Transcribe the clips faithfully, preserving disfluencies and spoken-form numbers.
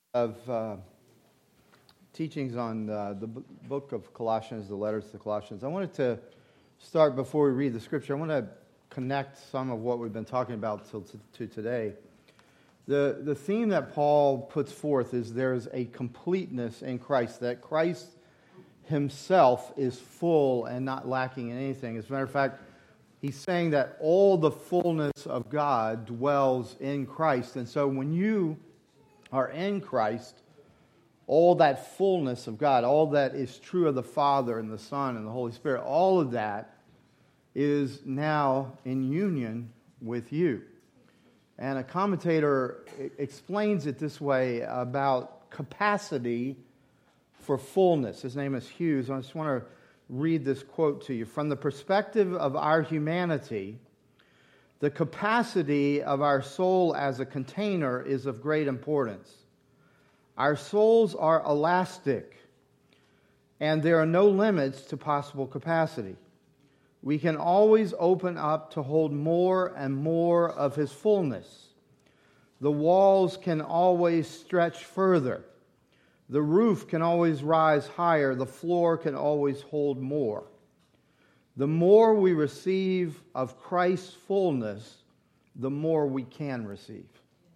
of uh, teachings on uh, the b- book of Colossians, the letters to the Colossians. I wanted to start before we read the scripture. I want to connect some of what we've been talking about till t- to today. The, the theme that Paul puts forth is there's a completeness in Christ, that Christ himself is full and not lacking in anything. As a matter of fact, he's saying that all the fullness of God dwells in Christ. And so when you are in Christ, all that fullness of God, all that is true of the Father and the Son and the Holy Spirit, all of that is now in union with you. And a commentator explains it this way about capacity for fullness. His name is Hughes. I just want to read this quote to you. From the perspective of our humanity, the capacity of our soul as a container is of great importance. Our souls are elastic, and there are no limits to possible capacity. We can always open up to hold more and more of His fullness. The walls can always stretch further. The roof can always rise higher. The floor can always hold more. The more we receive of Christ's fullness, the more we can receive.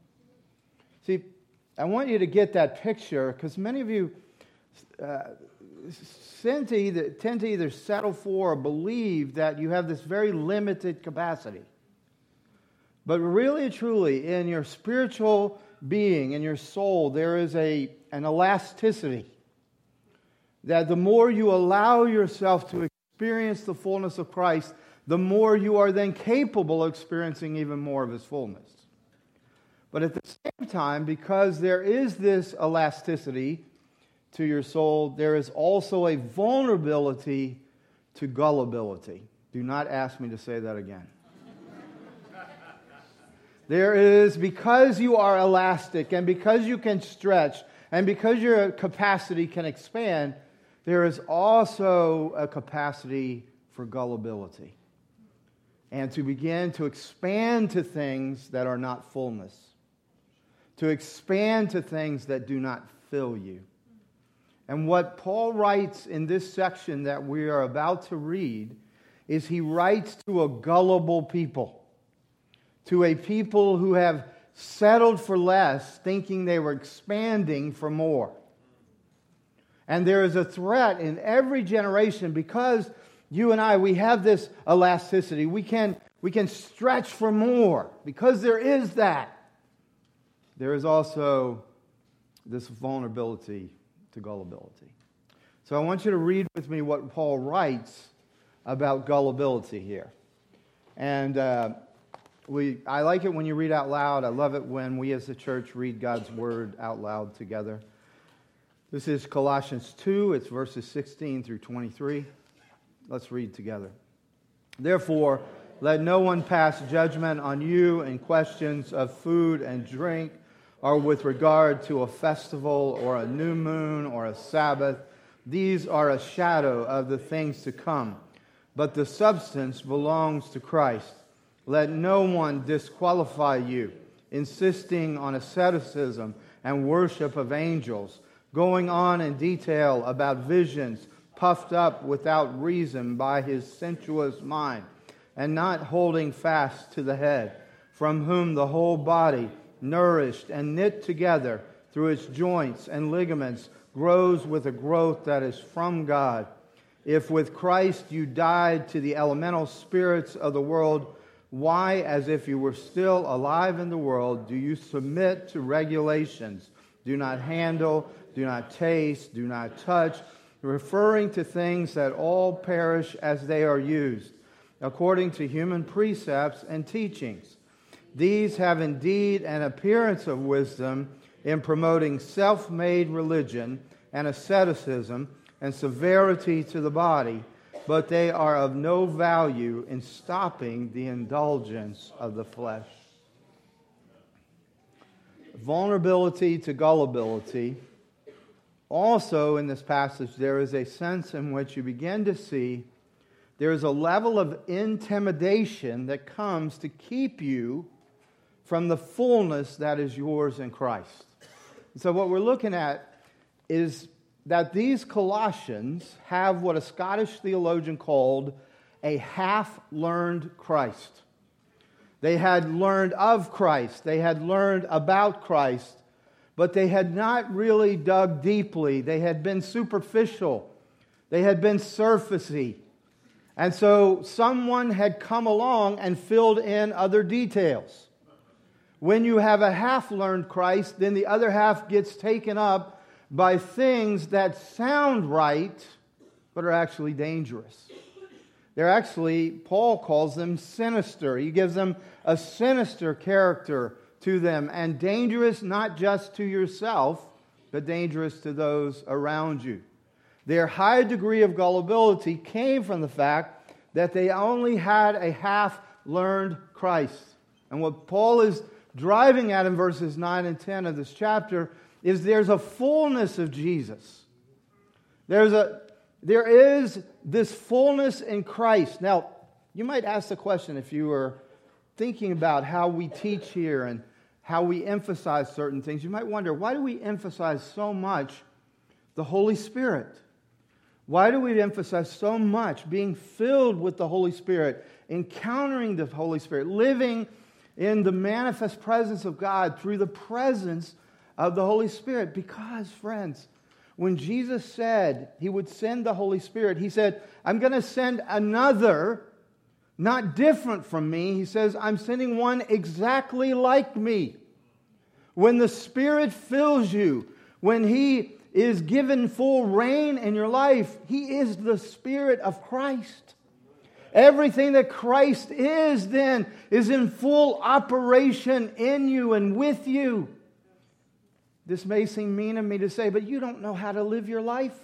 See, I want you to get that picture because many of you uh, tend, to either, tend to either settle for or believe that you have this very limited capacity. But really, truly, in your spiritual being, in your soul, there is a, an elasticity that the more you allow yourself to experience the fullness of Christ, the more you are then capable of experiencing even more of His fullness. But at the same time, because there is this elasticity to your soul, there is also a vulnerability to gullibility. Do not ask me to say that again. There is, because you are elastic and because you can stretch and because your capacity can expand, there is also a capacity for gullibility and to begin to expand to things that are not fullness, to expand to things that do not fill you. And what Paul writes in this section that we are about to read is he writes to a gullible people, to a people who have settled for less, thinking they were expanding for more. And there is a threat in every generation because you and I, we have this elasticity. We can, we can stretch for more because there is that. There is also this vulnerability to gullibility. So I want you to read with me what Paul writes about gullibility here. And uh, we, I like it when you read out loud. I love it when we as a church read God's Word out loud together. This is Colossians two. It's verses sixteen through twenty-three. Let's read together. Therefore, let no one pass judgment on you in questions of food and drink, or with regard to a festival, or a new moon, or a Sabbath. These are a shadow of the things to come, but the substance belongs to Christ. Let no one disqualify you, insisting on asceticism and worship of angels, going on in detail about visions, puffed up without reason by his sensuous mind, and not holding fast to the head, from whom the whole body, nourished and knit together through its joints and ligaments, grows with a growth that is from God. If with Christ you died to the elemental spirits of the world, why, as if you were still alive in the world, do you submit to regulations? Do not handle, do not taste, do not touch, referring to things that all perish as they are used, according to human precepts and teachings. These have indeed an appearance of wisdom in promoting self-made religion and asceticism and severity to the body, but they are of no value in stopping the indulgence of the flesh. Vulnerability to gullibility. Also in this passage, there is a sense in which you begin to see there is a level of intimidation that comes to keep you from the fullness that is yours in Christ. So what we're looking at is that these Colossians have what a Scottish theologian called a half-learned Christ. They had learned of Christ. They had learned about Christ, but they had not really dug deeply. They had been superficial. They had been surfacey. And so someone had come along and filled in other details. When you have a half-learned Christ, then the other half gets taken up by things that sound right, but are actually dangerous. They're actually, Paul calls them sinister. He gives them a sinister character to them, and dangerous not just to yourself, but dangerous to those around you. Their high degree of gullibility came from the fact that they only had a half-learned Christ. And what Paul is driving at in verses nine and ten of this chapter is there's a fullness of Jesus. There's a, there is this fullness in Christ. Now, you might ask the question if you were thinking about how we teach here and how we emphasize certain things. You might wonder, why do we emphasize so much the Holy Spirit? Why do we emphasize so much being filled with the Holy Spirit, encountering the Holy Spirit, living in the manifest presence of God through the presence of the Holy Spirit? Because, friends, when Jesus said He would send the Holy Spirit, He said, I'm going to send another, not different from me. He says, I'm sending one exactly like me. When the Spirit fills you, when He is given full reign in your life, He is the Spirit of Christ. Everything that Christ is then is in full operation in you and with you. This may seem mean of me to say, but you don't know how to live your life.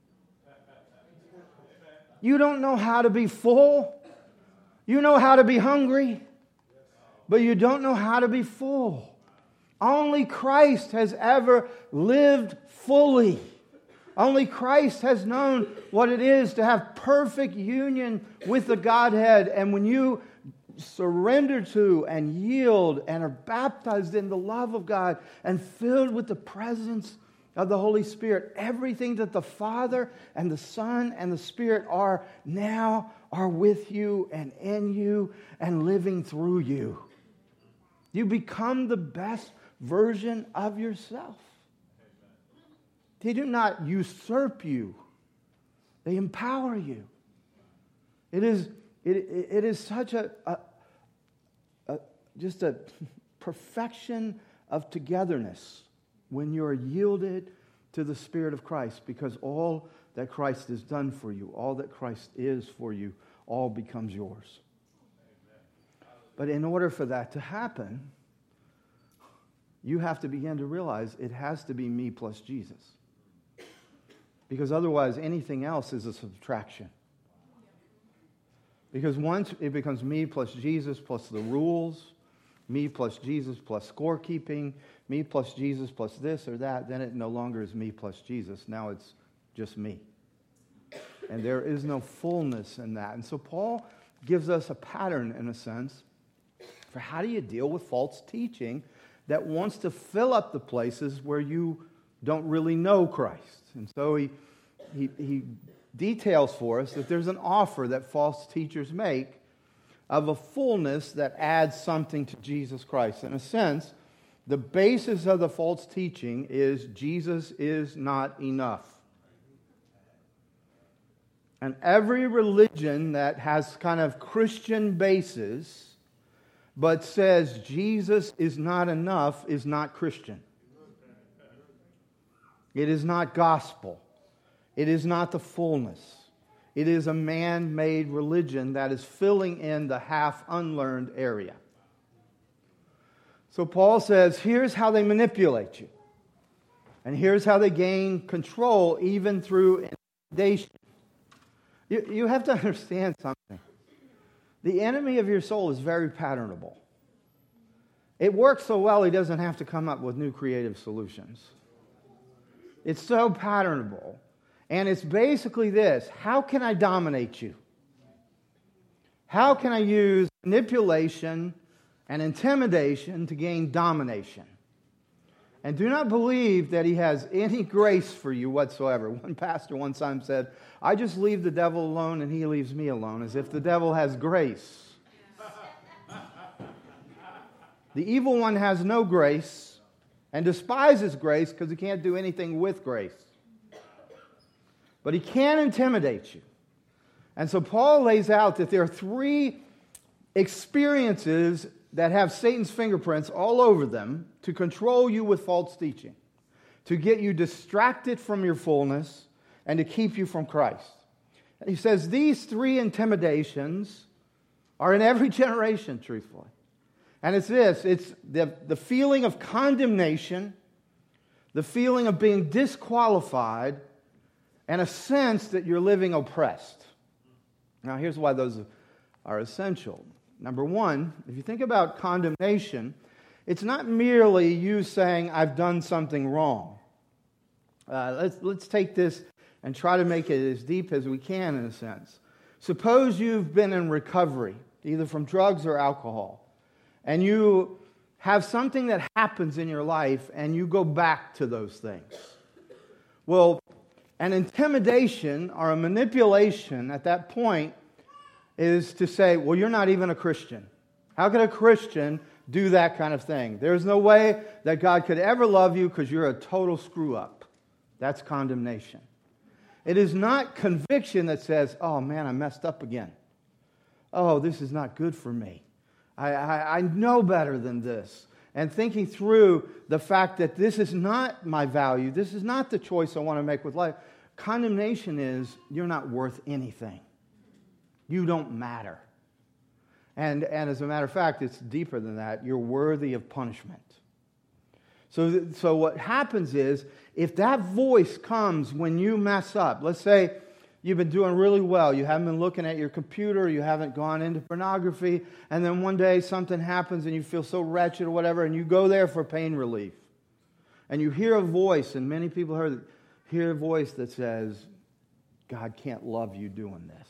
You don't know how to be full. You know how to be hungry, but you don't know how to be full. Only Christ has ever lived fully. Only Christ has known what it is to have perfect union with the Godhead. And when you surrender to and yield and are baptized in the love of God and filled with the presence of the Holy Spirit, everything that the Father and the Son and the Spirit are now are with you and in you and living through you. You become the best version of yourself. They do not usurp you. They empower you. It is, it, it is such a, a, a just a perfection of togetherness when you are yielded to the Spirit of Christ, because all that Christ has done for you, all that Christ is for you, all becomes yours. But in order for that to happen, you have to begin to realize it has to be me plus Jesus. Because otherwise, anything else is a subtraction. Because once it becomes me plus Jesus plus the rules, me plus Jesus plus scorekeeping, me plus Jesus plus this or that, then it no longer is me plus Jesus. Now it's just me. And there is no fullness in that. And so Paul gives us a pattern, in a sense, for how do you deal with false teaching that wants to fill up the places where you don't really know Christ. And so he, he, he details for us that there's an offer that false teachers make of a fullness that adds something to Jesus Christ. In a sense, the basis of the false teaching is Jesus is not enough. And every religion that has kind of Christian basis but says Jesus is not enough is not Christian. It is not gospel. It is not the fullness. It is a man-made religion that is filling in the half-unlearned area. So Paul says, here's how they manipulate you. And here's how they gain control even through intimidation. You, you have to understand something. The enemy of your soul is very patternable. It works so well he doesn't have to come up with new creative solutions. It's so patternable. And it's basically this: how can I dominate you? How can I use manipulation and intimidation to gain domination? And do not believe that he has any grace for you whatsoever. One pastor one time said, I just leave the devil alone and he leaves me alone, as if the devil has grace. The evil one has no grace and despises grace because he can't do anything with grace. But he can intimidate you. And so Paul lays out that there are three experiences that have Satan's fingerprints all over them to control you with false teaching, to get you distracted from your fullness, and to keep you from Christ. And he says these three intimidations are in every generation, truthfully. And it's this, it's the, the feeling of condemnation, the feeling of being disqualified, and a sense that you're living oppressed. Now, here's why those are essential. Number one, if you think about condemnation, it's not merely you saying, I've done something wrong. Uh, let's, let's take this and try to make it as deep as we can, in a sense. Suppose you've been in recovery, either from drugs or alcohol, and you have something that happens in your life, and you go back to those things. Well, an intimidation or a manipulation at that point is to say, well, you're not even a Christian. How could a Christian do that kind of thing? There's no way that God could ever love you because you're a total screw-up. That's condemnation. It is not conviction that says, oh, man, I messed up again. Oh, this is not good for me. I, I, I know better than this. And thinking through the fact that this is not my value, this is not the choice I want to make with life. Condemnation is, you're not worth anything. You don't matter. And, and as a matter of fact, it's deeper than that. You're worthy of punishment. So, so what happens is, if that voice comes when you mess up, let's say you've been doing really well, you haven't been looking at your computer, you haven't gone into pornography, and then one day something happens and you feel so wretched or whatever, and you go there for pain relief. And you hear a voice, and many people heard, hear a voice that says, God can't love you doing this.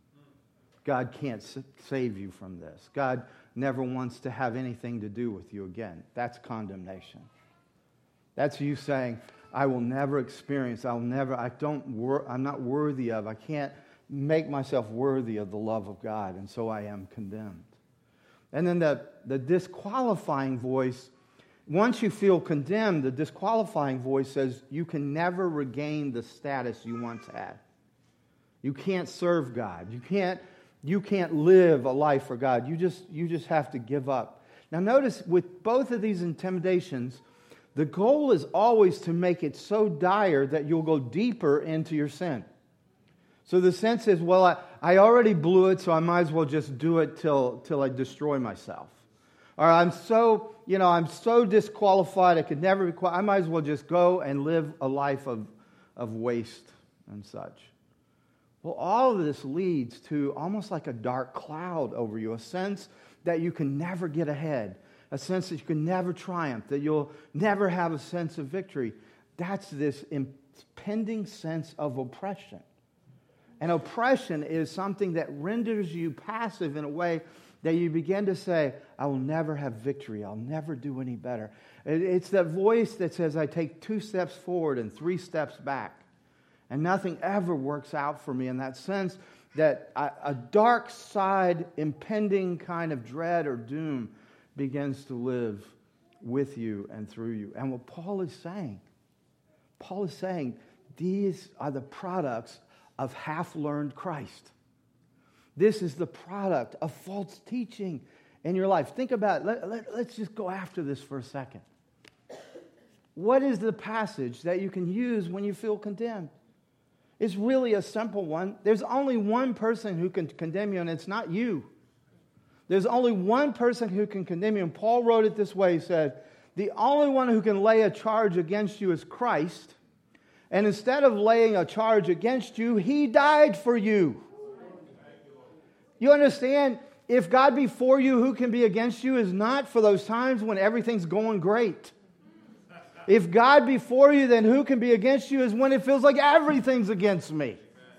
God can't save you from this. God never wants to have anything to do with you again. That's condemnation. That's you saying, I will never experience, I'll never, I don't, wor- I'm not worthy of, I can't make myself worthy of the love of God, and so I am condemned. And then the, the disqualifying voice, once you feel condemned, the disqualifying voice says you can never regain the status you once had. You can't serve God. You can't, you can't live a life for God. You just, you just have to give up. Now notice, with both of these intimidations, the goal is always to make it so dire that you'll go deeper into your sin. So the sense is, well, I, I already blew it, so I might as well just do it till, till I destroy myself. Or I'm so, you know, I'm so disqualified, I could never be qualified. I might as well just go and live a life of, of waste and such. Well, all of this leads to almost like a dark cloud over you, a sense that you can never get ahead, a sense that you can never triumph, that you'll never have a sense of victory. That's this impending sense of oppression. And oppression is something that renders you passive in a way that you begin to say, I will never have victory. I'll never do any better. It's that voice that says, I take two steps forward and three steps back. And nothing ever works out for me, in that sense that a dark side, impending kind of dread or doom begins to live with you and through you. And what Paul is saying, Paul is saying, these are the products of half-learned Christ. This is the product of false teaching in your life. Think about it. Let, let, let's just go after this for a second. What is the passage that you can use when you feel condemned? It's really a simple one. There's only one person who can condemn you, and it's not you. There's only one person who can condemn you. And Paul wrote it this way. He said, the only one who can lay a charge against you is Christ. And instead of laying a charge against you, He died for you. You understand? If God be for you, who can be against you is not for those times when everything's going great. If God be for you, then who can be against you is when it feels like everything's against me.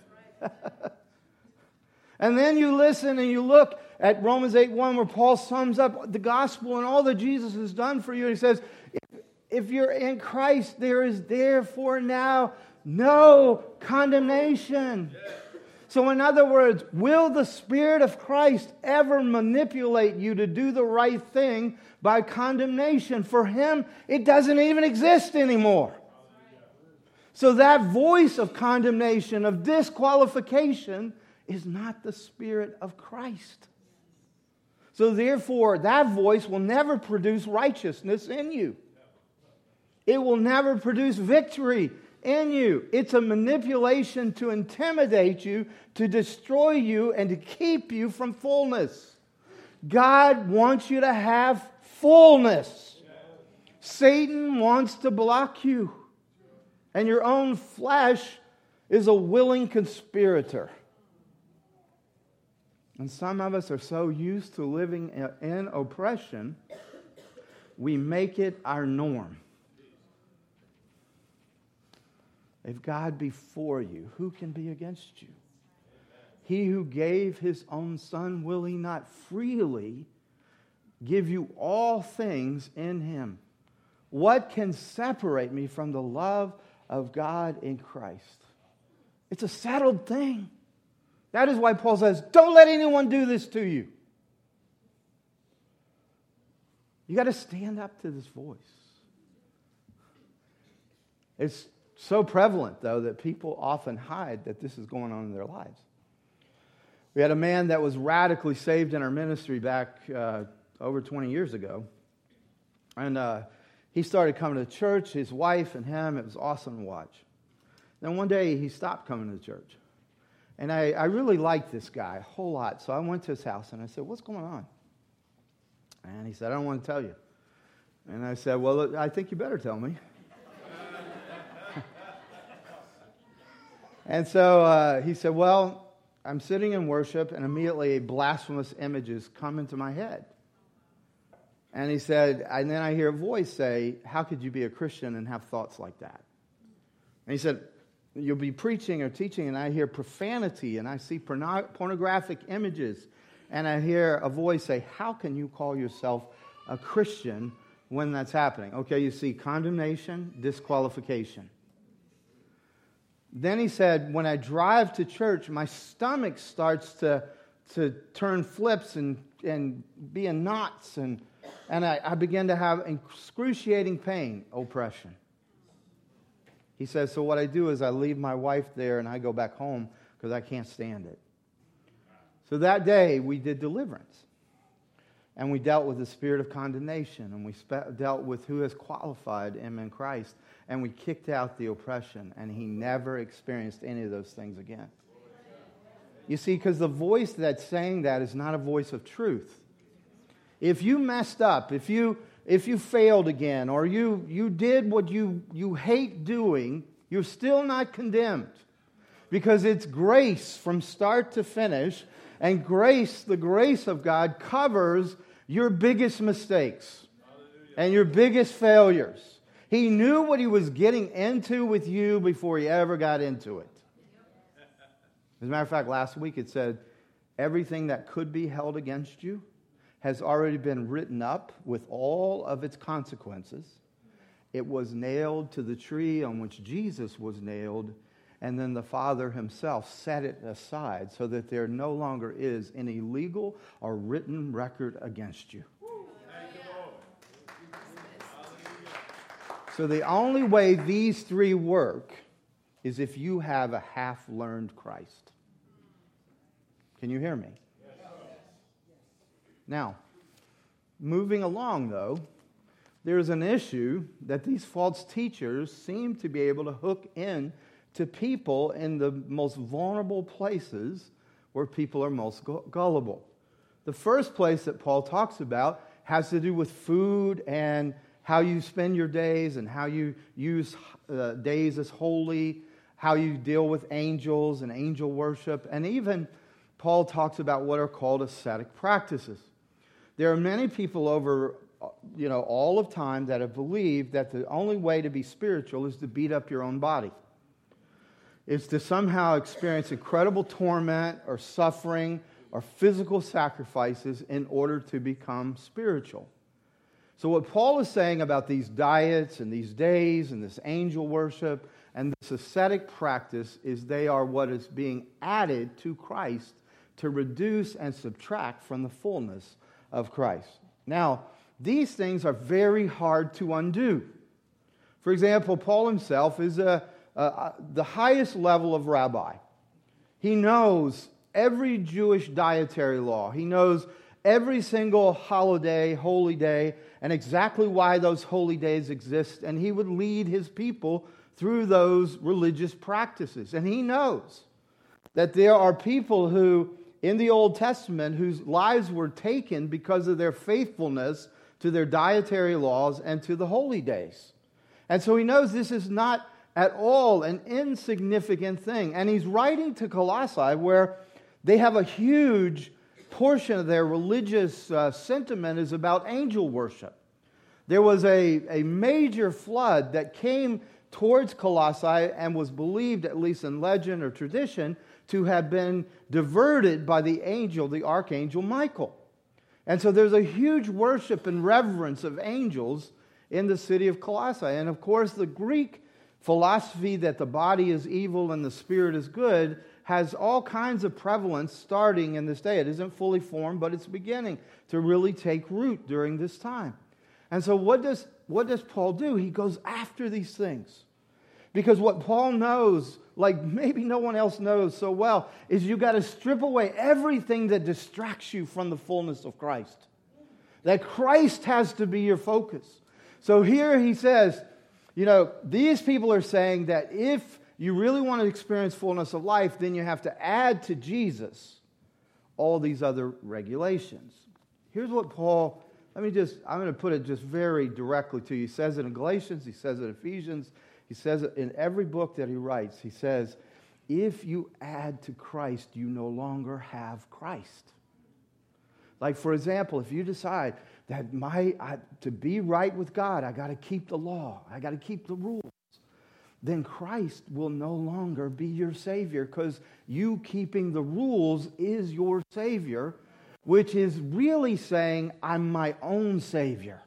And then you listen and you look at Romans eight one, where Paul sums up the gospel and all that Jesus has done for you. And he says, if, if you're in Christ, there is therefore now no condemnation. So in other words, will the Spirit of Christ ever manipulate you to do the right thing by condemnation? For Him, it doesn't even exist anymore. So that voice of condemnation, of disqualification, is not the Spirit of Christ. So therefore, that voice will never produce righteousness in you. It will never produce victory in you. It's a manipulation to intimidate you, to destroy you, and to keep you from fullness. God wants you to have fullness. Satan wants to block you. And your own flesh is a willing conspirator. And some of us are so used to living in oppression, we make it our norm. If God be for you, who can be against you? He who gave His own Son, will He not freely give you all things in Him? What can separate me from the love of God in Christ? It's a settled thing. That is why Paul says, don't let anyone do this to you. You got to stand up to this voice. It's so prevalent, though, that people often hide that this is going on in their lives. We had a man that was radically saved in our ministry back uh, over twenty years ago. And uh, he started coming to church, his wife and him. It was awesome to watch. Then one day he stopped coming to church. And I, I really liked this guy a whole lot. So I went to his house and I said, what's going on? And he said, I don't want to tell you. And I said, well, I think you better tell me. And so uh, he said, well, I'm sitting in worship and immediately blasphemous images come into my head. And he said, and then I hear a voice say, how could you be a Christian and have thoughts like that? And he said, you'll be preaching or teaching and I hear profanity and I see porno- pornographic images. And I hear a voice say, how can you call yourself a Christian when that's happening? Okay, you see condemnation, disqualification. Then he said, when I drive to church, my stomach starts to, to turn flips and, and be in knots. And, and I, I begin to have excruciating pain, oppression. He says, so what I do is I leave my wife there and I go back home because I can't stand it. So that day we did deliverance. And we dealt with the spirit of condemnation. And we spe- dealt with who has qualified him in Christ. And we kicked out the oppression. And he never experienced any of those things again. You see, because the voice that's saying that is not a voice of truth. If you messed up, if you if you failed again, or you, you did what you, you hate doing, you're still not condemned. Because it's grace from start to finish. And grace, the grace of God, covers your biggest mistakes and your biggest failures. He knew what he was getting into with you before he ever got into it. As a matter of fact, last week it said, everything that could be held against you has already been written up with all of its consequences. It was nailed to the tree on which Jesus was nailed, and then the Father himself set it aside so that there no longer is any legal or written record against you. So the only way these three work is if you have a half-learned Christ. Can you hear me? Now, moving along though, there's an issue that these false teachers seem to be able to hook in to people in the most vulnerable places where people are most gullible. The first place that Paul talks about has to do with food and how you spend your days and how you use uh, days as holy, how you deal with angels and angel worship, and even Paul talks about what are called ascetic practices. There are many people over, you know, all of time that have believed that the only way to be spiritual is to beat up your own body. Is to somehow experience incredible torment or suffering or physical sacrifices in order to become spiritual. So what Paul is saying about these diets and these days and this angel worship and this ascetic practice is they are what is being added to Christ to reduce and subtract from the fullness of Christ. Now, these things are very hard to undo. For example, Paul himself is a, a, the highest level of rabbi. He knows every Jewish dietary law. He knows every single holiday, holy day, and exactly why those holy days exist. And he would lead his people through those religious practices. And he knows that there are people who, in the Old Testament, whose lives were taken because of their faithfulness to their dietary laws and to the holy days. And so he knows this is not at all an insignificant thing. And he's writing to Colossae, where they have a huge portion of their religious uh, sentiment is about angel worship. There was a, a major flood that came towards Colossae and was believed, at least in legend or tradition, to have been diverted by the angel, the archangel Michael. And so there's a huge worship and reverence of angels in the city of Colossae. And of course, the Greek philosophy that the body is evil and the spirit is good has all kinds of prevalence starting in this day. It isn't fully formed, but it's beginning to really take root during this time. And so what does, what does Paul do? He goes after these things. Because what Paul knows, like maybe no one else knows so well, is you got to strip away everything that distracts you from the fullness of Christ. That Christ has to be your focus. So here he says, you know, these people are saying that if you really want to experience fullness of life, then you have to add to Jesus all these other regulations. Here's what Paul, let me just, I'm going to put it just very directly to you. He says it in Galatians, he says it in Ephesians, he says it in every book that he writes. He says, if you add to Christ, you no longer have Christ. Like, for example, if you decide that my I, to be right with God, I got to keep the law, I got to keep the rules, then Christ will no longer be your Savior, because you keeping the rules is your Savior, which is really saying, I'm my own Savior.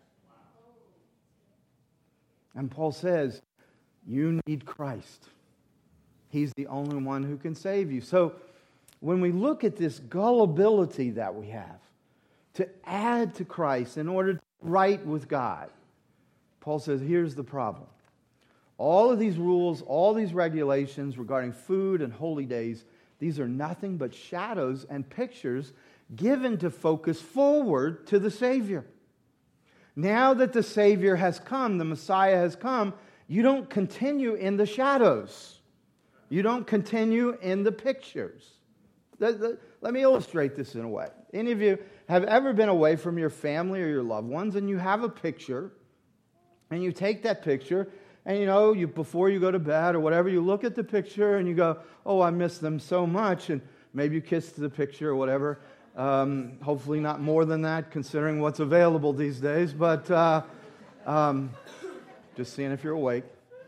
And Paul says, you need Christ. He's the only one who can save you. So when we look at this gullibility that we have to add to Christ in order to be right with God, Paul says, here's the problem. All of these rules, all these regulations regarding food and holy days, these are nothing but shadows and pictures given to focus forward to the Savior. Now that the Savior has come, the Messiah has come, you don't continue in the shadows. You don't continue in the pictures. Let, let, let me illustrate this in a way. Any of you have ever been away from your family or your loved ones, and you have a picture, and you take that picture, and you know, you before you go to bed or whatever, you look at the picture and you go, oh, I miss them so much, and maybe you kiss the picture or whatever. Um, hopefully not more than that, considering what's available these days, but uh, um, just seeing if you're awake.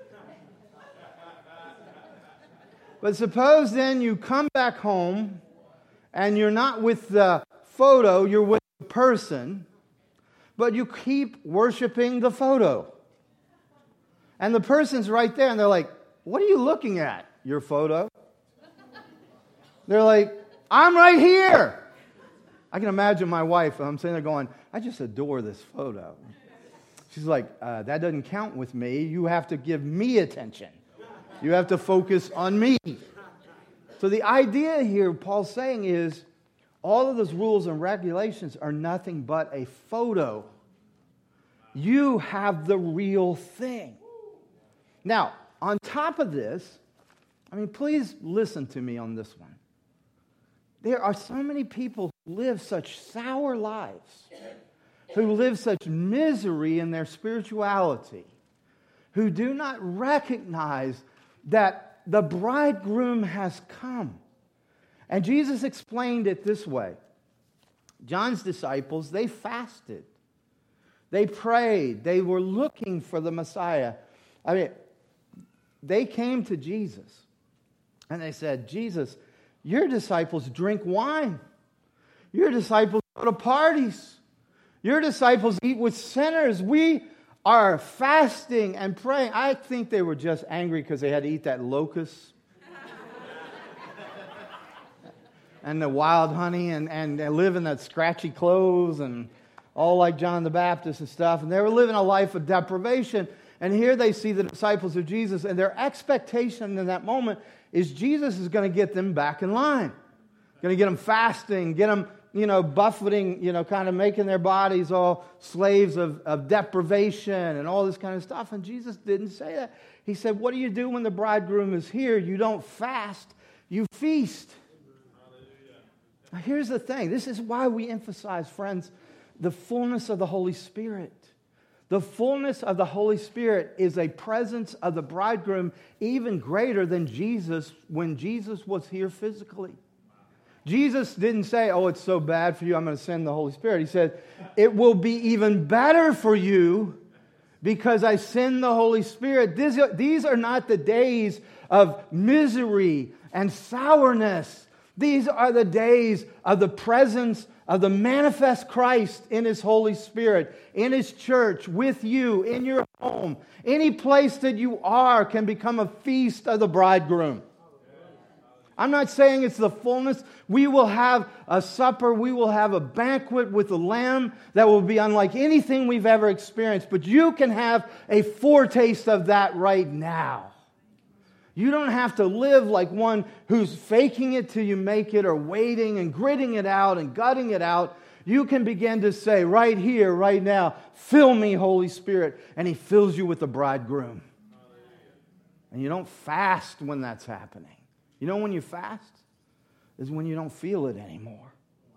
But suppose then you come back home and you're not with the photo, you're with the person, but you keep worshiping the photo. And the person's right there and they're like, what are you looking at? Your photo? They're like, I'm right here. I can imagine my wife, I'm sitting there going, I just adore this photo. She's like, uh, that doesn't count with me. You have to give me attention. You have to focus on me. So the idea here, Paul's saying, is all of those rules and regulations are nothing but a photo. You have the real thing. Now, on top of this, I mean, please listen to me on this one. There are so many people who live such sour lives, who live such misery in their spirituality, who do not recognize that the bridegroom has come. And Jesus explained it this way. John's disciples, they fasted. They prayed. They were looking for the Messiah. I mean, they came to Jesus and they said, Jesus, your disciples drink wine. Your disciples go to parties. Your disciples eat with sinners. We are fasting and praying. I think they were just angry because they had to eat that locust and the wild honey and, and they live in that scratchy clothes and all like John the Baptist and stuff. And they were living a life of deprivation. And here they see the disciples of Jesus, and their expectation in that moment is Jesus is going to get them back in line. Going to get them fasting, get them, you know, buffeting, you know, kind of making their bodies all slaves of, of deprivation and all this kind of stuff. And Jesus didn't say that. He said, what do you do when the bridegroom is here? You don't fast, you feast. Now, here's the thing. This is why we emphasize, friends, the fullness of the Holy Spirit. The fullness of the Holy Spirit is a presence of the bridegroom even greater than Jesus when Jesus was here physically. Jesus didn't say, oh, it's so bad for you, I'm going to send the Holy Spirit. He said, it will be even better for you because I send the Holy Spirit. These are, these are not the days of misery and sourness. These are the days of the presence of the manifest Christ in His Holy Spirit, in His church, with you, in your home. Any place that you are can become a feast of the bridegroom. I'm not saying it's the fullness. We will have a supper, we will have a banquet with the Lamb that will be unlike anything we've ever experienced. But you can have a foretaste of that right now. You don't have to live like one who's faking it till you make it or waiting and gritting it out and gutting it out. You can begin to say right here, right now, fill me, Holy Spirit. And He fills you with the bridegroom. And you don't fast when that's happening. You know when you fast? Is when you don't feel it anymore.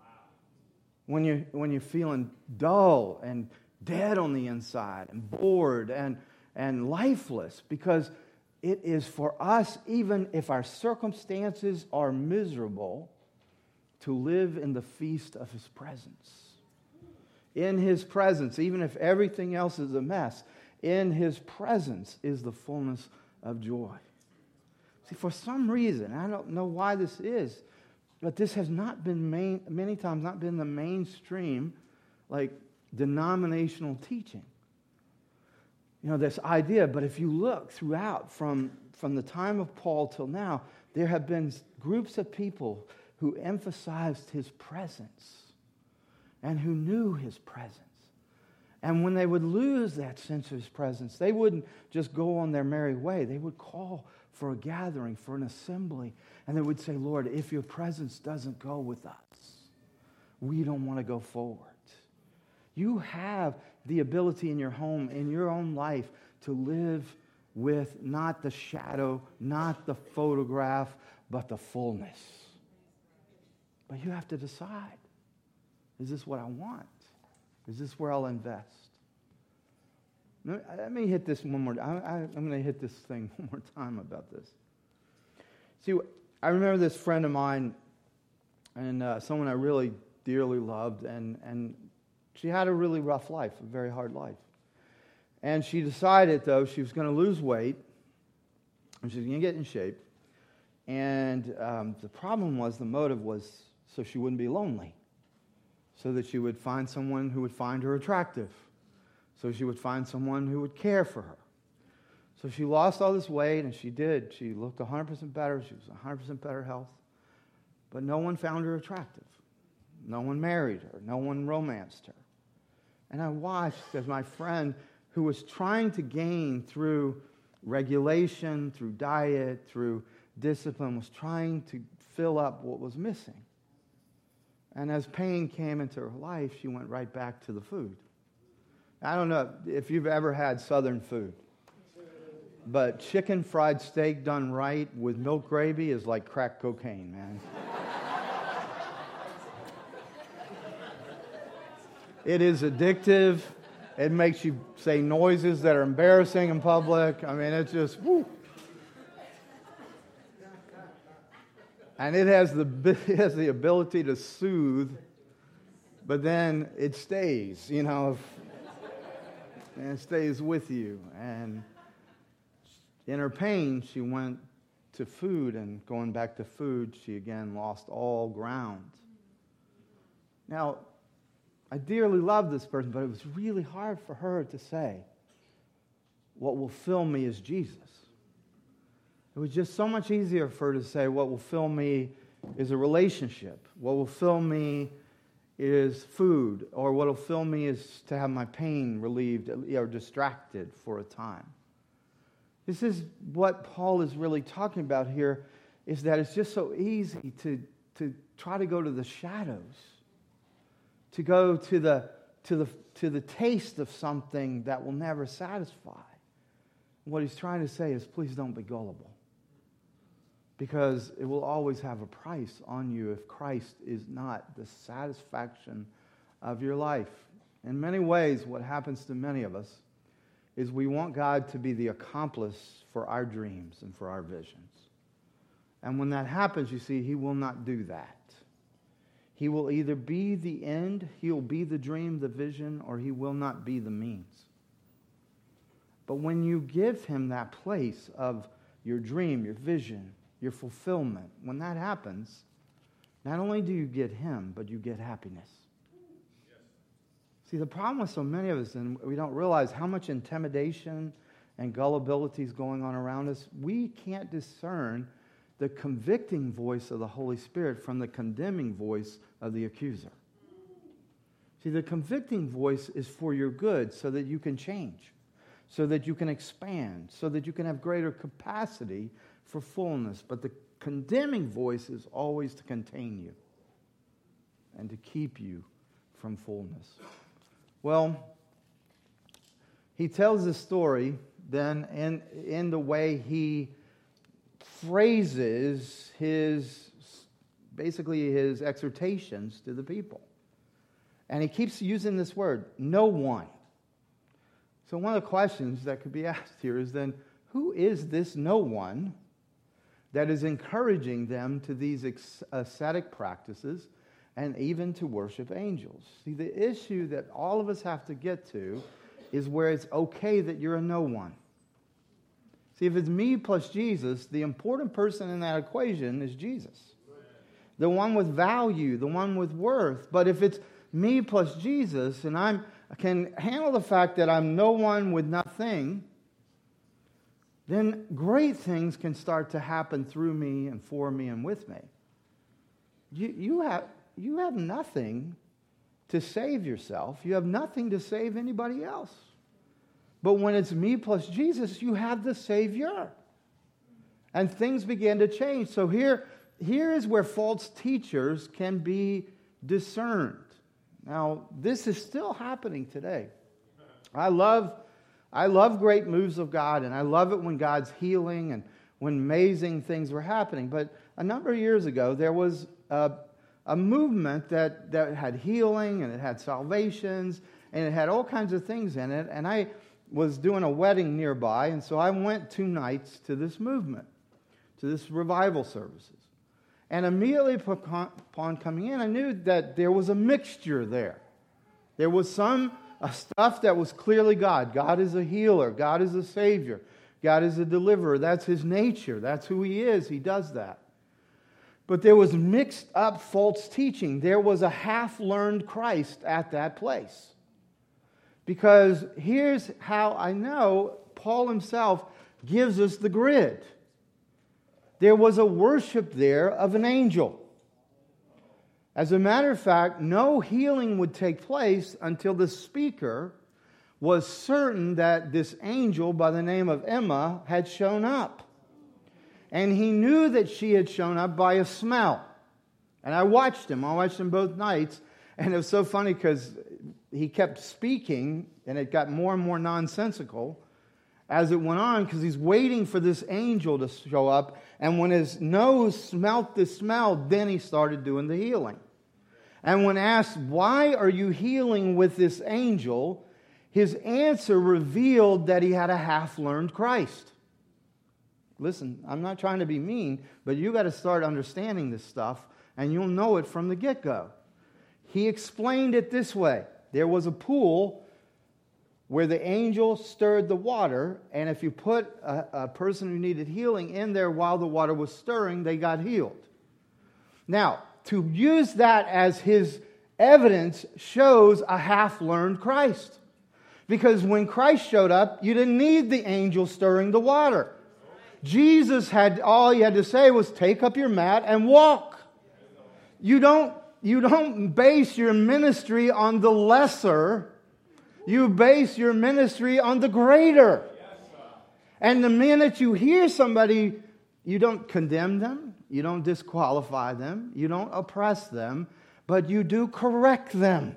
When you're, when you're feeling dull and dead on the inside and bored and, and lifeless because it is for us, even if our circumstances are miserable, to live in the feast of His presence. In His presence, even if everything else is a mess, in His presence is the fullness of joy. See, for some reason, I don't know why this is, but this has not been, main, many times, not been the mainstream, like, denominational teaching. You know, this idea, but if you look throughout from, from the time of Paul till now, there have been groups of people who emphasized His presence and who knew His presence. And when they would lose that sense of His presence, they wouldn't just go on their merry way. They would call for a gathering, for an assembly, and they would say, Lord, if your presence doesn't go with us, we don't want to go forward. You have the ability in your home, in your own life, to live with not the shadow, not the photograph, but the fullness. But you have to decide, is this what I want? Is this where I'll invest? Let me hit this one more time. I'm going to hit this thing one more time about this. See, I remember this friend of mine and uh, someone I really dearly loved, and, and she had a really rough life, a very hard life. And she decided, though, she was going to lose weight, and she was going to get in shape. And um, the problem was, the motive was so she wouldn't be lonely, so that she would find someone who would find her attractive, so she would find someone who would care for her. So she lost all this weight, and she did. She looked one hundred percent better. She was one hundred percent better health. But no one found her attractive. No one married her. No one romanced her. And I watched as my friend, who was trying to gain through regulation, through diet, through discipline, was trying to fill up what was missing. And as pain came into her life, she went right back to the food. I don't know if you've ever had Southern food, but chicken fried steak done right with milk gravy is like crack cocaine, man. It is addictive. It makes you say noises that are embarrassing in public. I mean, it's just, whoo. And it has the it has the ability to soothe, but then it stays, you know, and it stays with you. And in her pain, she went to food, and going back to food, she again lost all ground. Now, I dearly love this person, but it was really hard for her to say, what will fill me is Jesus. It was just so much easier for her to say, what will fill me is a relationship. What will fill me is food. Or what will fill me is to have my pain relieved or distracted for a time. This is what Paul is really talking about here, is that it's just so easy to, to try to go to the shadows, to go to the, to the, to the taste of something that will never satisfy. What he's trying to say is, please don't be gullible. Because it will always have a price on you if Christ is not the satisfaction of your life. In many ways, what happens to many of us is we want God to be the accomplice for our dreams and for our visions. And when that happens, you see, He will not do that. He will either be the end, He will be the dream, the vision, or He will not be the means. But when you give Him that place of your dream, your vision, your fulfillment, when that happens, not only do you get Him, but you get happiness. Yes. See, the problem with so many of us, and we don't realize how much intimidation and gullibility is going on around us, we can't discern the convicting voice of the Holy Spirit from the condemning voice of the accuser. See, the convicting voice is for your good so that you can change, so that you can expand, so that you can have greater capacity for fullness. But the condemning voice is always to contain you and to keep you from fullness. Well, he tells this story then in, in the way he phrases his, basically his exhortations to the people. And he keeps using this word, no one. So one of the questions that could be asked here is then, who is this no one that is encouraging them to these ascetic practices and even to worship angels? See, the issue that all of us have to get to is where it's okay that you're a no one. See, if it's me plus Jesus, the important person in that equation is Jesus. The one with value, the one with worth. But if it's me plus Jesus, and I'm, I can handle the fact that I'm no one with nothing, then great things can start to happen through me and for me and with me. You, you, have, you have nothing to save yourself. You have nothing to save anybody else. But when it's me plus Jesus, you have the Savior. And things begin to change. So here, here is where false teachers can be discerned. Now, this is still happening today. I love... I love great moves of God, and I love it when God's healing and when amazing things were happening. But a number of years ago, there was a, a movement that, that had healing, and it had salvations, and it had all kinds of things in it. And I was doing a wedding nearby, and so I went two nights to this movement, to this revival services. And immediately upon coming in, I knew that there was a mixture there. There was some A stuff that was clearly God. God is a healer. God is a Savior. God is a deliverer. That's His nature. That's who He is. He does that. But there was mixed up false teaching. There was a half-learned Christ at that place. Because here's how I know Paul himself gives us the grid. There was a worship there of an angel. As a matter of fact, no healing would take place until the speaker was certain that this angel by the name of Emma had shown up. And he knew that she had shown up by a smell. And I watched him. I watched him both nights. And it was so funny because he kept speaking, and it got more and more nonsensical as it went on, because he's waiting for this angel to show up. And when his nose smelt the smell, then he started doing the healing. And when asked, why are you healing with this angel? His answer revealed that he had a half-learned Christ. Listen, I'm not trying to be mean, but you got to start understanding this stuff, and you'll know it from the get-go. He explained it this way. There was a pool where the angel stirred the water, and if you put a, a person who needed healing in there while the water was stirring, they got healed. Now, to use that as his evidence shows a half-learned Christ. Because when Christ showed up, you didn't need the angel stirring the water. Jesus had, all he had to say was take up your mat and walk. You don't, you don't base your ministry on the lesser. You base your ministry on the greater. And the minute you hear somebody, you don't condemn them. You don't disqualify them. You don't oppress them. But you do correct them.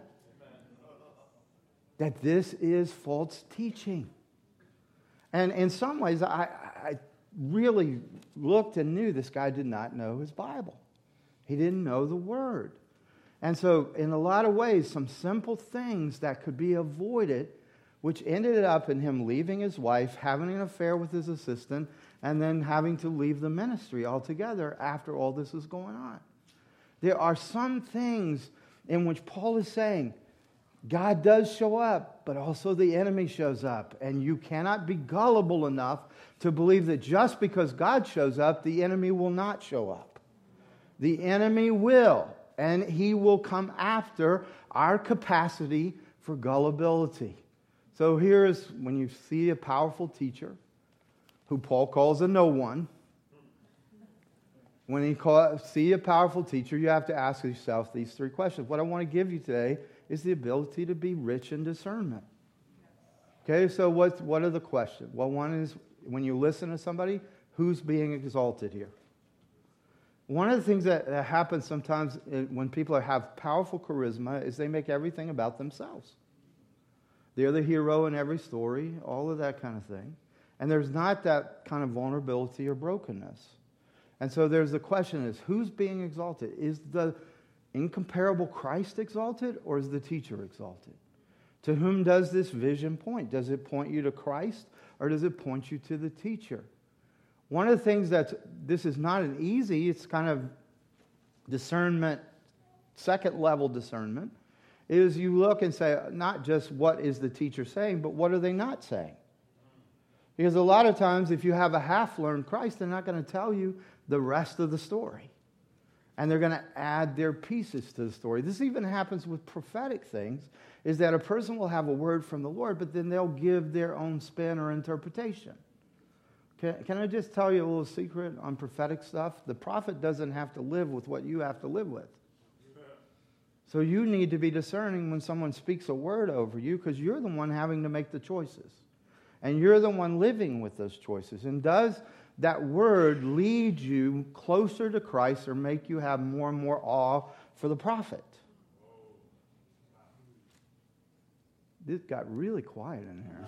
That this is false teaching. And in some ways, I, I really looked and knew this guy did not know his Bible. He didn't know the Word. And so, in a lot of ways, some simple things that could be avoided, which ended up in him leaving his wife, having an affair with his assistant, and then having to leave the ministry altogether after all this is going on. There are some things in which Paul is saying, God does show up, but also the enemy shows up. And you cannot be gullible enough to believe that just because God shows up, the enemy will not show up. The enemy will, and he will come after our capacity for gullibility. So here's when you see a powerful teacher, who Paul calls a no one. When you call, see a powerful teacher, you have to ask yourself these three questions. What I want to give you today is the ability to be rich in discernment. Okay, so what, what are the questions? Well, one is, when you listen to somebody, who's being exalted here? One of the things that, that happens sometimes when people have powerful charisma is they make everything about themselves. They're the hero in every story, all of that kind of thing. And there's not that kind of vulnerability or brokenness. And so there's the question is, who's being exalted? Is the incomparable Christ exalted, or is the teacher exalted? To whom does this vision point? Does it point you to Christ, or does it point you to the teacher? One of the things that's, this is not an easy, it's kind of discernment, second level discernment, is you look and say, not just what is the teacher saying, but what are they not saying? Because a lot of times, if you have a half-learned Christ, they're not going to tell you the rest of the story. And they're going to add their pieces to the story. This even happens with prophetic things, is that a person will have a word from the Lord, but then they'll give their own spin or interpretation. Can, can I just tell you a little secret on prophetic stuff? The prophet doesn't have to live with what you have to live with. So you need to be discerning when someone speaks a word over you, because you're the one having to make the choices. And you're the one living with those choices. And does that word lead you closer to Christ or make you have more and more awe for the prophet? This got really quiet in here.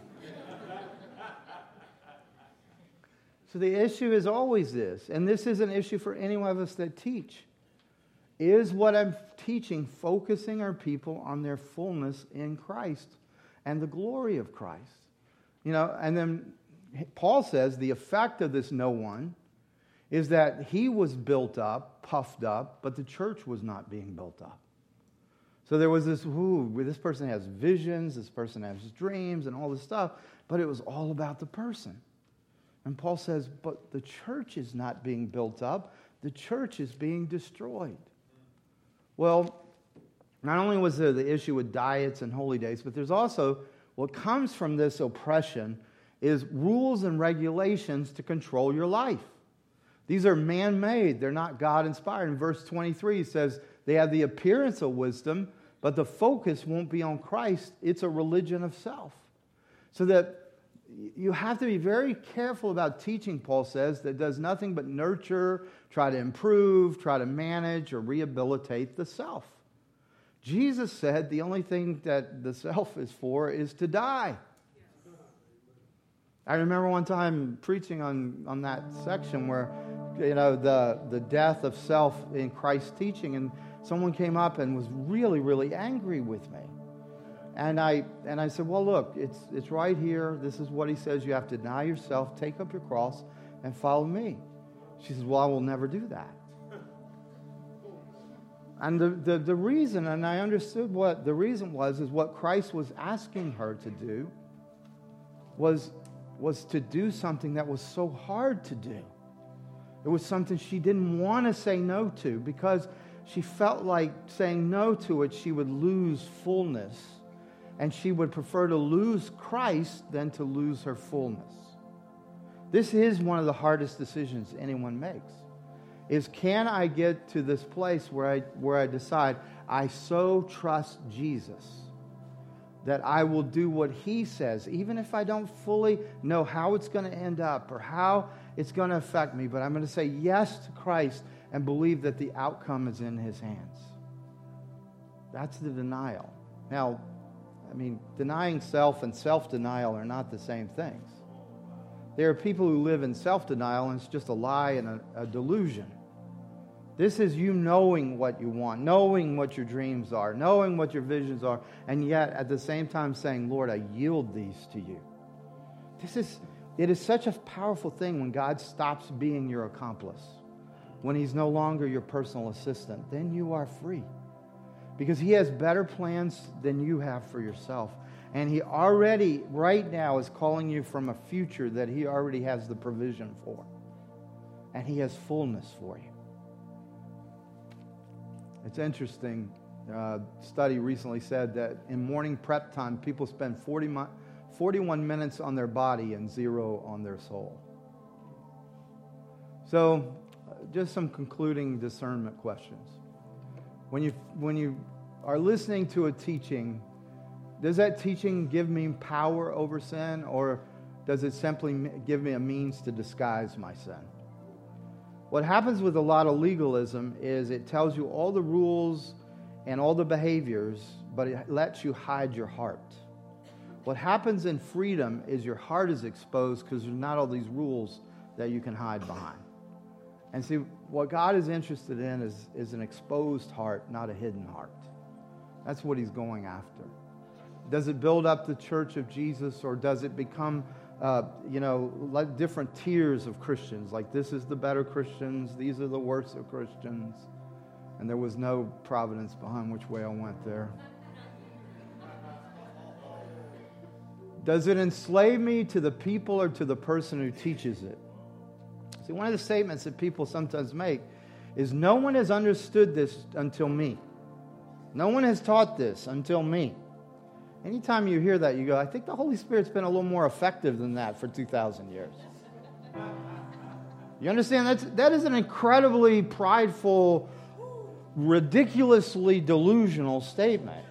So the issue is always this, and this is an issue for any one of us that teach. Is what I'm teaching focusing our people on their fullness in Christ and the glory of Christ? You know, and then Paul says the effect of this no one is that he was built up, puffed up, but the church was not being built up. So there was this, ooh, this person has visions, this person has dreams and all this stuff, but it was all about the person. And Paul says, but the church is not being built up, the church is being destroyed. Well, not only was there the issue with diets and holy days, but there's also what comes from this oppression is rules and regulations to control your life. These are man-made. They're not God-inspired. In verse twenty-three, it says they have the appearance of wisdom, but the focus won't be on Christ. It's a religion of self. So that you have to be very careful about teaching, Paul says, that does nothing but nurture, try to improve, try to manage, or rehabilitate the self. Jesus said the only thing that the self is for is to die. I remember one time preaching on, on that section where, you know, the, the death of self in Christ's teaching, and someone came up and was really, really angry with me. And I and I said, well, look, it's it's right here. This is what he says. You have to deny yourself, take up your cross, and follow me. She says, well, I will never do that. And the, the, the reason, and I understood what the reason was, is what Christ was asking her to do was, was to do something that was so hard to do. It was something she didn't want to say no to, because she felt like saying no to it, she would lose fullness. And she would prefer to lose Christ than to lose her fullness. This is one of the hardest decisions anyone makes. Is can I get to this place where I, where I decide I so trust Jesus that I will do what He says, even if I don't fully know how it's going to end up or how it's going to affect me, but I'm going to say yes to Christ and believe that the outcome is in His hands. That's the denial. Now, I mean, denying self and self-denial are not the same things. There are people who live in self-denial and it's just a lie and a, a delusion. This is you knowing what you want, knowing what your dreams are, knowing what your visions are, and yet at the same time saying, Lord, I yield these to you. This is, it is such a powerful thing when God stops being your accomplice. When He's no longer your personal assistant, then you are free. Because He has better plans than you have for yourself. And He already, right now, is calling you from a future that He already has the provision for. And He has fullness for you. It's interesting. A study recently said that in morning prep time, people spend forty, forty-one minutes on their body and zero on their soul. So, just some concluding discernment questions. When you, when you are listening to a teaching, does that teaching give me power over sin, or does it simply give me a means to disguise my sin? What happens with a lot of legalism is it tells you all the rules and all the behaviors, but it lets you hide your heart. What happens in freedom is your heart is exposed because there's not all these rules that you can hide behind. And see, what God is interested in is, is an exposed heart, not a hidden heart. That's what He's going after. Does it build up the church of Jesus, or does it become, uh, you know, like different tiers of Christians? Like, this is the better Christians, these are the worst of Christians. And there was no providence behind which way I went there. Does it enslave me to the people or to the person who teaches it? See, one of the statements that people sometimes make is, no one has understood this until me. No one has taught this until me. Anytime you hear that, you go, I think the Holy Spirit's been a little more effective than that for two thousand years. You understand? That's, that is an incredibly prideful, ridiculously delusional statement.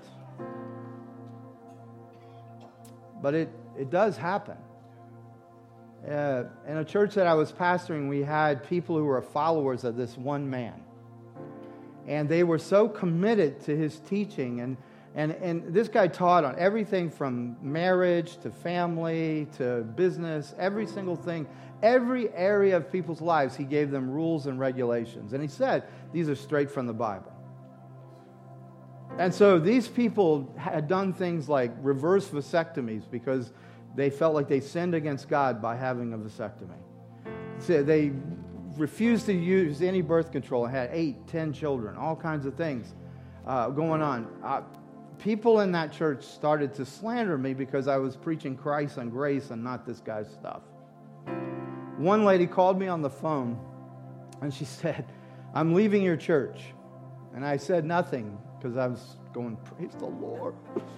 But it, it does happen. Uh, in a church that I was pastoring, we had people who were followers of this one man. And they were so committed to his teaching. And, and, and this guy taught on everything from marriage to family to business, every single thing, every area of people's lives, he gave them rules and regulations. And he said, these are straight from the Bible. And so these people had done things like reverse vasectomies because they felt like they sinned against God by having a vasectomy. So they refused to use any birth control and had eight, ten children, all kinds of things uh, going on. Uh, people in that church started to slander me because I was preaching Christ and grace and not this guy's stuff. One lady called me on the phone and she said, I'm leaving your church. And I said nothing because I was going, praise the Lord.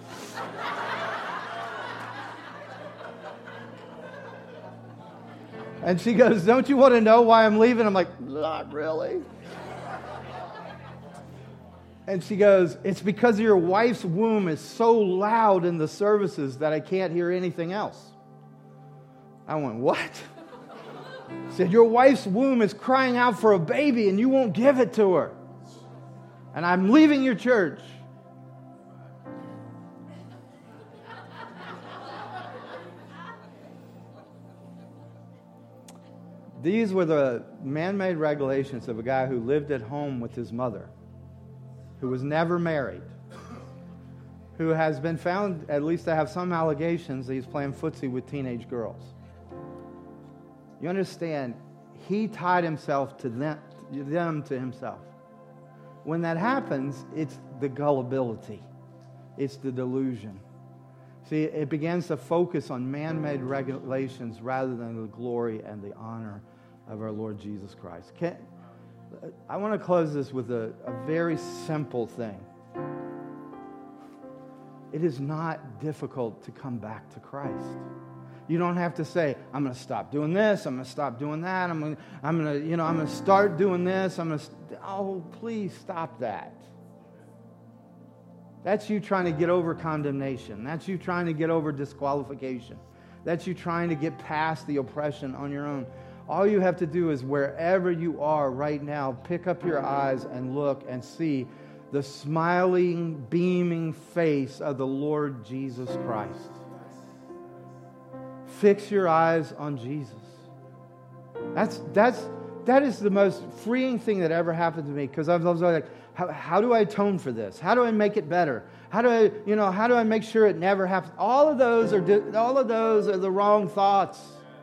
And she goes, don't you want to know why I'm leaving? I'm like, not really. And she goes, it's because your wife's womb is so loud in the services that I can't hear anything else. I went, what? She said, your wife's womb is crying out for a baby and you won't give it to her. And I'm leaving your church. These were the man-made regulations of a guy who lived at home with his mother, who was never married, who has been found, at least to have some allegations, that he's playing footsie with teenage girls. You understand, he tied himself to them, them to himself. When that happens, it's the gullibility. It's the delusion. See, it begins to focus on man-made regulations rather than the glory and the honor of our Lord Jesus Christ. Can, I want to close this with a, a very simple thing. It is not difficult to come back to Christ. You don't have to say, I'm going to stop doing this, I'm going to stop doing that, I'm going to, I'm going to, you know, I'm going to start doing this, I'm going to, oh, please stop that. That's you trying to get over condemnation. That's you trying to get over disqualification. That's you trying to get past the oppression on your own. All you have to do is wherever you are right now, pick up your eyes and look and see the smiling, beaming face of the Lord Jesus Christ. Fix your eyes on Jesus. That's that's that is the most freeing thing that ever happened to me, because I was like, how, how do I atone for this? How do I make it better? How do I, you know, how do I make sure it never happens? All of those are all of those are the wrong thoughts.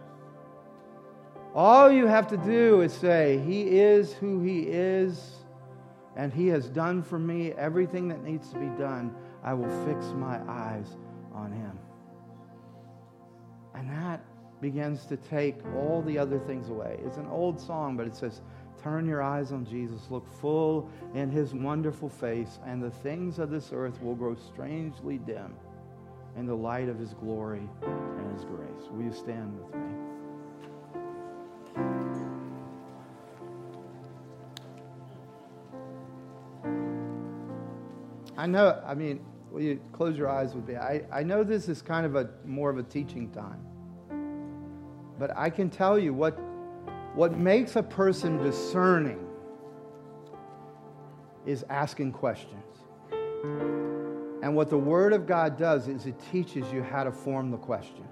All you have to do is say, He is who He is, and He has done for me everything that needs to be done. I will fix my eyes on Him. And that begins to take all the other things away. It's an old song, but it says, turn your eyes on Jesus, look full in His wonderful face, and the things of this earth will grow strangely dim in the light of His glory and His grace. Will you stand with me? I know, I mean, will you close your eyes with me? I, I know this is kind of a more of a teaching time. But I can tell you what, what makes a person discerning is asking questions. And what the Word of God does is it teaches you how to form the questions.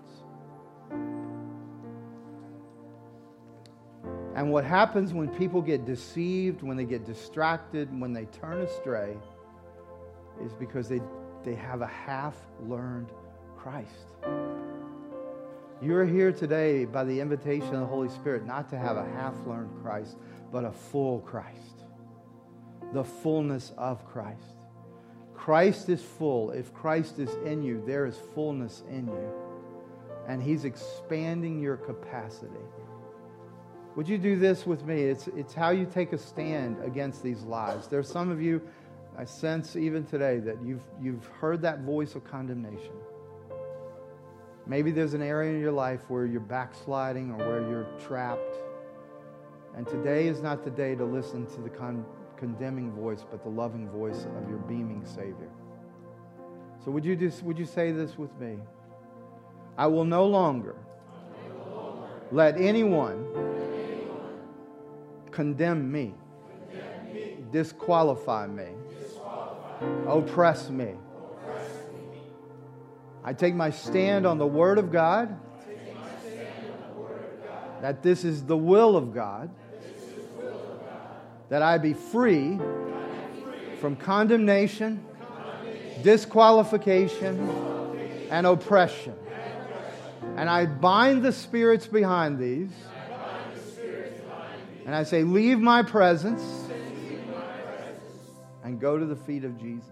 And what happens when people get deceived, when they get distracted, when they turn astray, is because they, they have a half-learned Christ. You're here today by the invitation of the Holy Spirit not to have a half-learned Christ, but a full Christ. The fullness of Christ. Christ is full. If Christ is in you, there is fullness in you. And He's expanding your capacity. Would you do this with me? It's, it's how you take a stand against these lies. There's some of you, I sense even today, that you've, you've heard that voice of condemnation. Maybe there's an area in your life where you're backsliding or where you're trapped. And today is not the day to listen to the con- condemning voice, but the loving voice of your beaming Savior. So would you just, would you say this with me? I will no longer, no longer let anyone, let anyone condemn, me, condemn me, disqualify me, disqualify me, oppress me. I take my stand on the Word of God, that this is the will of God, that I be free from condemnation, disqualification, and oppression. And I bind the spirits behind these, and I say, leave my presence and go to the feet of Jesus.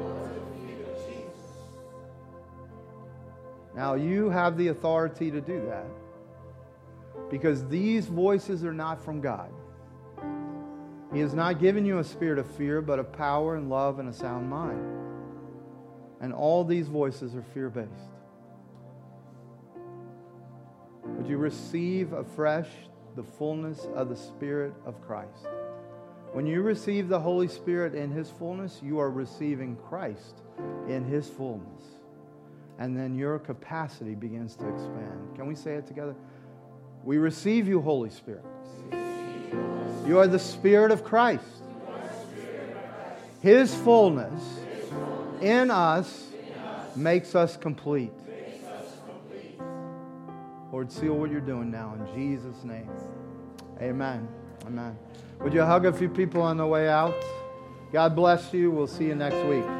Now, you have the authority to do that, because these voices are not from God. He has not given you a spirit of fear, but of power and love and a sound mind. And all these voices are fear-based. Would you receive afresh the fullness of the Spirit of Christ? When you receive the Holy Spirit in His fullness, you are receiving Christ in His fullness. And then your capacity begins to expand. Can we say it together? We receive you, Holy Spirit. You are the Spirit of Christ. His fullness in us makes us complete. Lord, seal what you're doing now in Jesus' name. Amen. Amen. Would you hug a few people on the way out? God bless you. We'll see you next week.